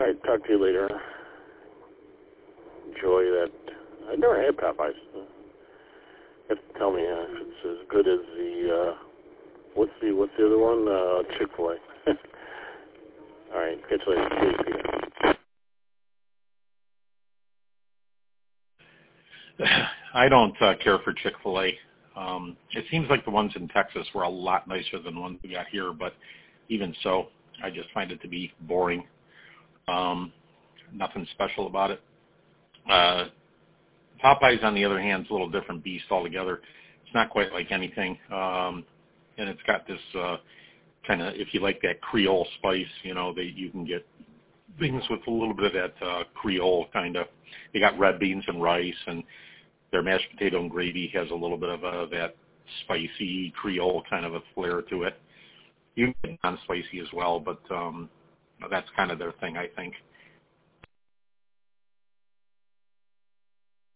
right, talk to you later. Enjoy that. I never had Popeyes. You have to tell me if it's as good as the what's the other one? Chick-fil-A. All right, catch you later. See you. I don't care for Chick-fil-A. It seems like the ones in Texas were a lot nicer than the ones we got here, but even so, I just find it to be boring. Nothing special about it. Popeyes, on the other hand, is a little different beast altogether. It's not quite like anything, and it's got this kind of, if you like that Creole spice, you know, you can get things with a little bit of that Creole kind of. They got red beans and rice, and their mashed potato and gravy has a little bit of that spicy Creole kind of a flair to it. You can get non-spicy as well, but that's kind of their thing, I think.